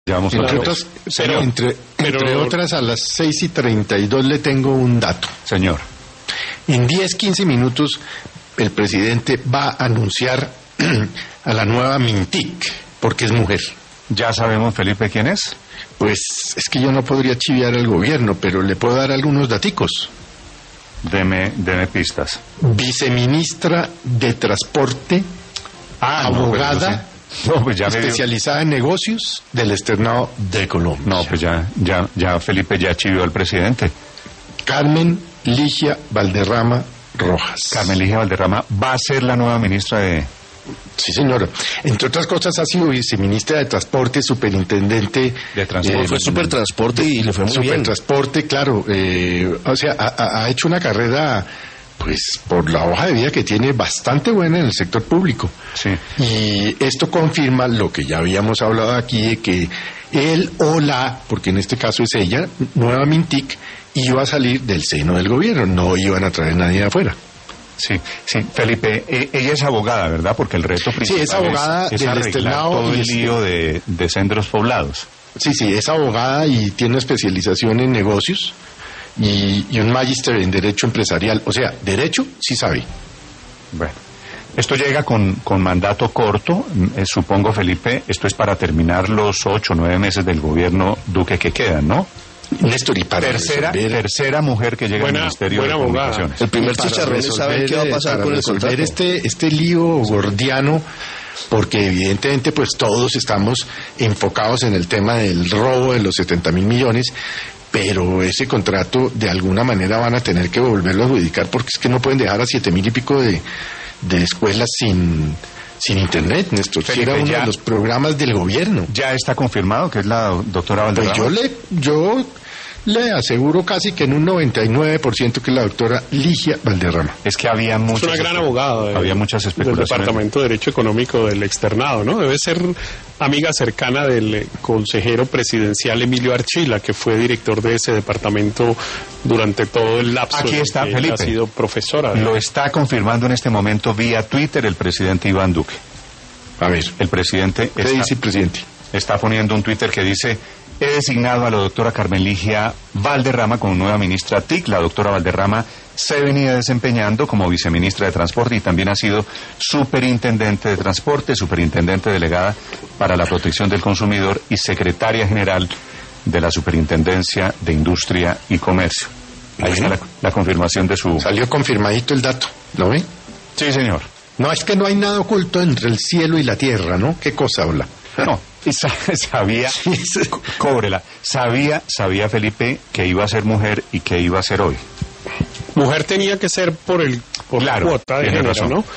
Llevamos entre otras, entre otras, a las 6:32 le tengo un dato. Señor. En 10-15 minutos el presidente va a anunciar a la nueva Mintic, porque es mujer. ¿Ya sabemos, Felipe, quién es? Pues es que yo no podría chiviar al gobierno, pero le puedo dar algunos daticos. Deme pistas. Viceministra de Transporte, abogada, pues ya especializada en negocios del Externado de Colombia. No, pues ya Felipe ya chivió al presidente. Carmen Ligia Valderrama Rojas. Carmen Ligia Valderrama va a ser la nueva ministra de... Sí, señora. Entre otras cosas ha sido viceministra de Transporte, superintendente de Transporte. Fue Supertransporte y le fue muy bien. Supertransporte, claro. O sea, ha hecho una carrera, pues, por la hoja de vida que tiene, bastante buena en el sector público. Sí. Y esto confirma lo que ya habíamos hablado aquí, de que él o porque en este caso es ella, nueva Mintic, iba a salir del seno del gobierno, no iban a traer nadie de afuera. Sí, Felipe, ella es abogada, ¿verdad? Porque el reto principal es abogada es del arreglar externado todo el lío de centros poblados. Sí, es abogada y tiene especialización en negocios y un magíster en Derecho Empresarial. O sea, Derecho sí sabe. Bueno, esto llega con mandato corto, supongo, Felipe, esto es para terminar los 8 o 9 meses del gobierno Duque que quedan, ¿no? Néstor, y para tercera mujer que llega al Ministerio de Comunicaciones. El primer chicharrón es saber qué va a pasar con el contrato. Este lío gordiano, porque evidentemente pues todos estamos enfocados en el tema del robo de los 70.000 millones, pero ese contrato de alguna manera van a tener que volverlo a adjudicar, porque es que no pueden dejar a 7.000 y pico de escuelas sin internet, Néstor. Era uno de los programas del gobierno. ¿Ya está confirmado que es la doctora Valderrama? Pues yo le aseguro casi que en un 99% que es la doctora Ligia Valderrama. Es que había muchas... Es una gran abogada. Había muchas especulaciones. Del Departamento de Derecho Económico del Externado, ¿no? Debe ser amiga cercana del consejero presidencial Emilio Archila, que fue director de ese departamento durante todo el lapso. Aquí está, que Felipe. Ha sido profesora. Lo está confirmando en este momento vía Twitter el presidente Iván Duque. A ver. El presidente... ¿Qué dice el presidente? Está poniendo un Twitter que dice: he designado a la doctora Carmen Ligia Valderrama como nueva ministra TIC. La doctora Valderrama se venía desempeñando como viceministra de Transporte y también ha sido superintendente de Transporte, superintendente delegada para la protección del consumidor y secretaria general de la Superintendencia de Industria y Comercio. Ahí está la confirmación de su... Salió confirmadito el dato, ¿lo ve? Sí, señor. No, es que no hay nada oculto entre el cielo y la tierra, ¿no? ¿Qué cosa habla? No, sabía, cóbrela, sabía Felipe que iba a ser mujer y que iba a ser hoy. Mujer tenía que ser por la cuota de género, razón, ¿no?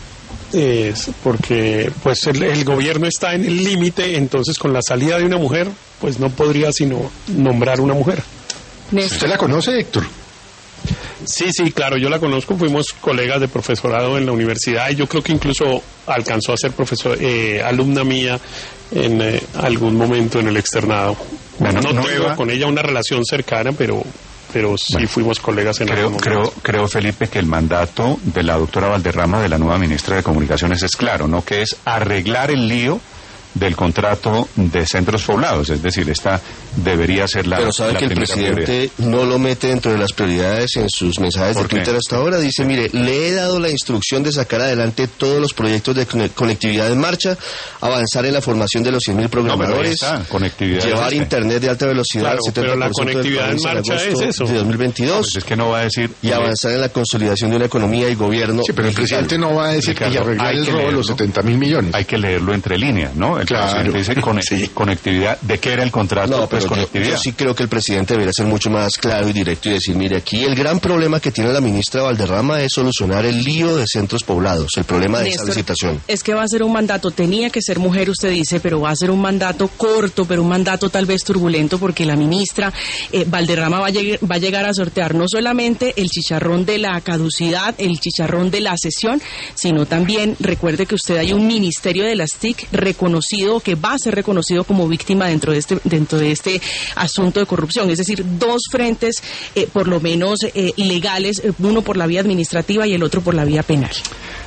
Porque pues el gobierno está en el límite, entonces con la salida de una mujer, pues no podría sino nombrar una mujer. ¿Usted la conoce, Héctor? Sí, claro, yo la conozco, fuimos colegas de profesorado en la universidad y yo creo que incluso alcanzó a ser alumna mía en algún momento en el externado. Bueno, no tengo con ella una relación cercana, pero sí fuimos colegas en algún momento. Creo, Felipe, que el mandato de la doctora Valderrama, de la nueva ministra de Comunicaciones, es claro, ¿no? Que es arreglar el lío del contrato de centros poblados, es decir, esta debería ser la... Pero sabe que el presidente no lo mete dentro de las prioridades en sus mensajes de Twitter hasta ahora. Dice, mire, le he dado la instrucción de sacar adelante todos los proyectos de conectividad en marcha, avanzar en la formación de los 100.000 programadores, llevar internet de alta velocidad al 70% pero la conectividad en marcha es eso. De 2022. Pues es que no va a decir... Y avanzar en la consolidación de una economía y gobierno. Sí, pero el presidente no va a decir que arreglar el robo de los 70.000 millones. Hay que leerlo entre líneas, ¿no? Claro. Dice conectividad. ¿De qué era el contrato? No, pero conectividad. yo sí creo que el presidente debería ser mucho más claro y directo y decir, mire, aquí el gran problema que tiene la ministra Valderrama es solucionar el lío de centros poblados, el problema de esa licitación. Es que va a ser un mandato, tenía que ser mujer, usted dice, pero va a ser un mandato corto, pero un mandato tal vez turbulento, porque la ministra Valderrama va a llegar a sortear no solamente el chicharrón de la caducidad, el chicharrón de la cesión, sino también, recuerde que usted hay un ministerio de las TIC reconocido, que va a ser reconocido como víctima dentro de este asunto de corrupción, es decir, dos frentes por lo menos legales, uno por la vía administrativa y el otro por la vía penal.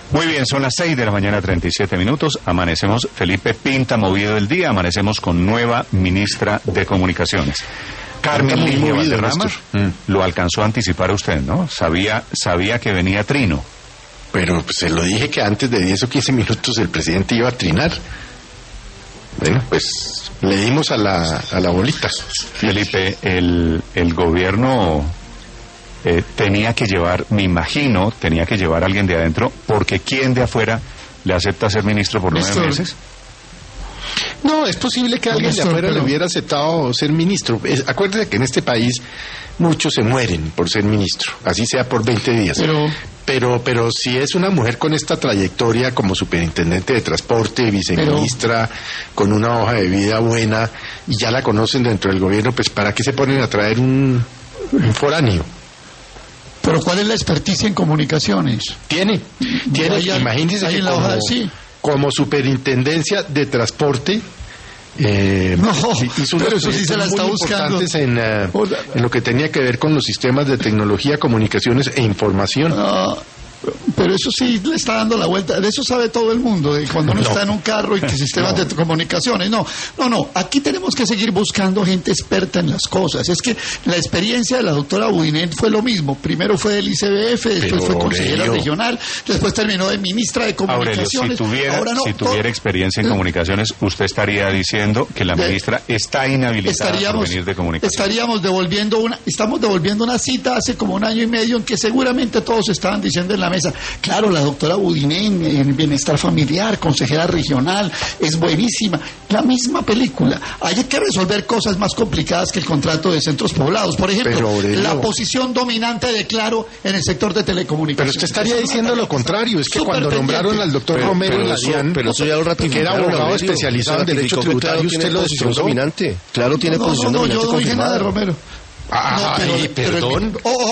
Muy bien, son las 6 de la mañana, 37 minutos. Amanecemos, Felipe pinta movido el día, amanecemos con nueva ministra de Comunicaciones. Carmen Ligia Valderrama, lo alcanzó a anticipar usted, ¿no? Sabía que venía trino. Pero pues, se lo dije que antes de 10 o 15 minutos el presidente iba a trinar. Bueno, pues le dimos a la bolita. Felipe, el gobierno tenía que llevar, me imagino, a alguien de adentro, porque ¿quién de afuera le acepta ser ministro por 9 meses? No, es posible que alguien de afuera le hubiera aceptado ser ministro. Acuérdese que en este país muchos se mueren por ser ministro, así sea por 20 días. Pero si es una mujer con esta trayectoria como superintendente de transporte, viceministra, con una hoja de vida buena, y ya la conocen dentro del gobierno, pues ¿para qué se ponen a traer un foráneo? Pero ¿cuál es la experticia en comunicaciones? Tiene, imagínense que como superintendencia de transporte, hizo pero eso sí se la está buscando en lo que tenía que ver con los sistemas de tecnología, comunicaciones e información. Pero eso sí le está dando la vuelta. De eso sabe todo el mundo, de cuando uno está en un carro y que sistemas de comunicaciones. No. Aquí tenemos que seguir buscando gente experta en las cosas. Es que la experiencia de la doctora Budinén fue lo mismo. Primero fue del ICBF, después fue consejera regional, después terminó de ministra de Comunicaciones. Aurelio, si tuviera experiencia en comunicaciones, usted estaría diciendo que la ministra está inhabilitada por venir de comunicaciones. Estamos devolviendo una cita hace como 1 año y medio en que seguramente todos estaban diciendo en la mesa, claro, la doctora Budinén en bienestar familiar, consejera regional, es buenísima. La misma película. Hay que resolver cosas más complicadas que el contrato de centros poblados. Por ejemplo, la posición dominante de Claro en el sector de telecomunicaciones. Pero usted estaría diciendo lo contrario. Es que cuando nombraron al doctor Romero en la DIAN, pero eso ya lo ratificaron, que era abogado especializado en derecho tributario, usted lo destrozó. Dominante. Claro, tiene posición dominante. Yo no dije nada de Romero. Perdón.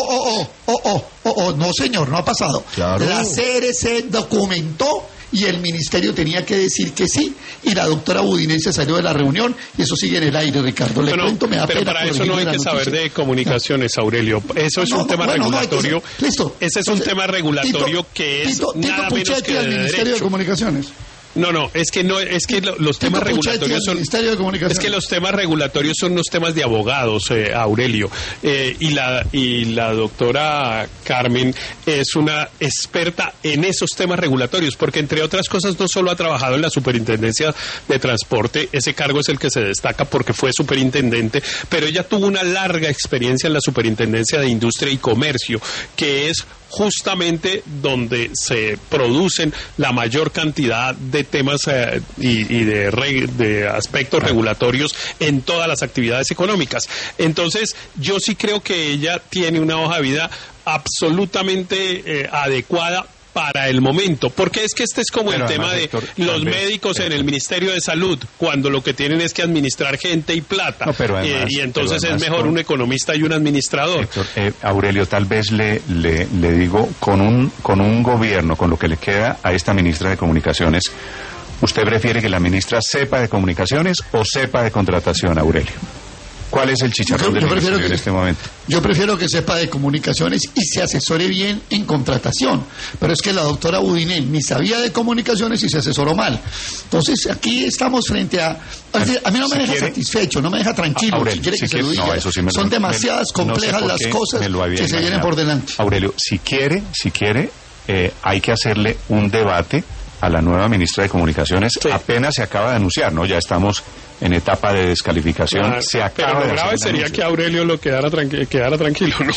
No, señor, no ha pasado. Claro. La CRC documentó y el ministerio tenía que decir que sí, y la doctora Budinén se salió de la reunión, y eso sigue en el aire, Ricardo. Le cuento, me da pero pena. Para eso no hay que saber de comunicaciones, Aurelio. Eso es un tema regulatorio. Listo. Ese es un tema regulatorio que es nada menos que de Ministerio de Comunicaciones. No, es que los temas regulatorios son son los temas de abogados, Aurelio, y la doctora Carmen es una experta en esos temas regulatorios, porque entre otras cosas no solo ha trabajado en la Superintendencia de Transporte, ese cargo es el que se destaca porque fue superintendente, pero ella tuvo una larga experiencia en la Superintendencia de Industria y Comercio, que es justamente donde se producen la mayor cantidad de temas y de aspectos regulatorios en todas las actividades económicas. Entonces, yo sí creo que ella tiene una hoja de vida absolutamente adecuada para el momento, porque es que este es como el tema de los médicos en el Ministerio de Salud, cuando lo que tienen es que administrar gente y plata, y entonces es mejor un economista y un administrador. Héctor, Aurelio, tal vez le digo, con un gobierno, con lo que le queda a esta ministra de Comunicaciones, ¿usted prefiere que la ministra sepa de comunicaciones o sepa de contratación, Aurelio? ¿Cuál es el chicharrón del ministerio en este momento? Yo prefiero que sepa de comunicaciones y se asesore bien en contratación. Pero es que la doctora Budinén ni sabía de comunicaciones y se asesoró mal. Entonces, aquí estamos frente a mí no me deja satisfecho, no me deja tranquilo. Aurelio, si quiere que se lo diga. Son demasiadas complejas las cosas que se vienen por delante. Aurelio, si quiere, hay que hacerle un debate a la nueva ministra de Comunicaciones. Sí. Apenas se acaba de anunciar, ¿no? Ya estamos en etapa de descalificación. Se acaba pero lo grave sería que Aurelio lo quedara tranquilo, ¿no?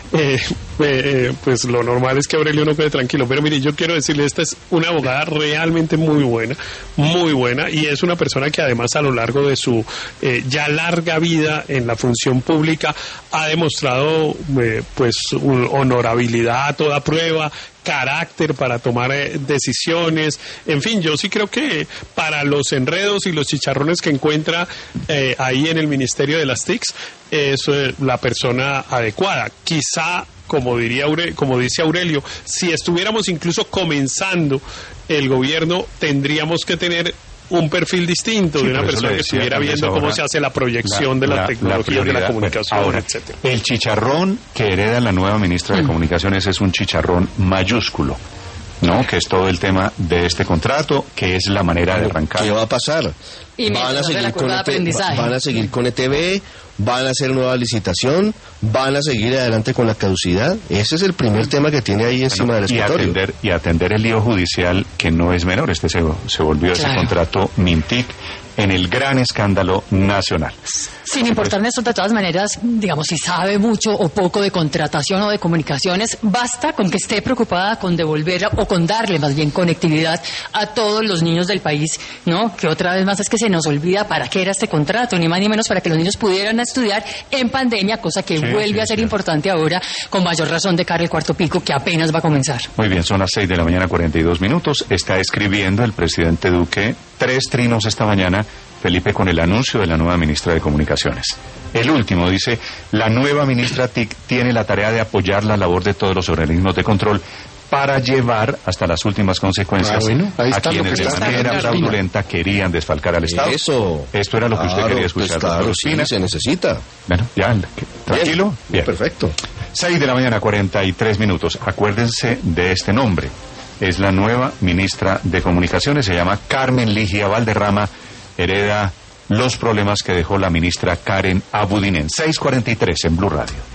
Pues lo normal es que Aurelio no quede tranquilo. Pero mire, yo quiero decirle, esta es una abogada realmente muy buena, y es una persona que además a lo largo de su ya larga vida en la función pública ha demostrado honorabilidad a toda prueba, carácter para tomar decisiones. En fin, yo sí creo que para los enredos y los chicharrones que encuentra ahí en el Ministerio de las TICs es la persona adecuada. Quizá, como dice Aurelio, si estuviéramos incluso comenzando el gobierno, tendríamos que tener un perfil distinto de una persona que estuviera viendo cómo se hace la proyección de la tecnología de la comunicación, etcétera. El chicharrón que hereda la nueva ministra de Comunicaciones es un chicharrón mayúsculo. No, que es todo el tema de este contrato, que es la manera de arrancar. ¿Qué va a pasar? Van a seguir con ETB, van a hacer nueva licitación, van a seguir adelante con la caducidad. Ese es el primer tema que tiene ahí encima del escritorio. Y atender el lío judicial, que no es menor. Se volvió ese contrato Mintic en el gran escándalo nacional. Sin importar, Néstor, de todas maneras, digamos, si sabe mucho o poco de contratación o de comunicaciones, basta con que esté preocupada con devolver o con darle más bien conectividad a todos los niños del país, ¿no? Que otra vez más es que se nos olvida para qué era este contrato, ni más ni menos para que los niños pudieran estudiar en pandemia, cosa que vuelve a ser importante ahora, con mayor razón de cara al cuarto pico que apenas va a comenzar. Muy bien, son las 6:42 a.m. Está escribiendo el presidente Duque 3 trinos esta mañana, Felipe, con el anuncio de la nueva ministra de Comunicaciones. El último dice: la nueva ministra TIC tiene la tarea de apoyar la labor de todos los organismos de control para llevar hasta las últimas consecuencias a quienes de manera fraudulenta querían desfalcar al Estado. Esto era lo que usted quería escuchar. Pues claro, sí, se necesita. Bueno, ya, tranquilo. Bien. Perfecto. 6:43 a.m. Acuérdense de este nombre. Es la nueva ministra de Comunicaciones, se llama Carmen Ligia Valderrama, hereda los problemas que dejó la ministra Karen Abudinen. 6:43 en Blue Radio.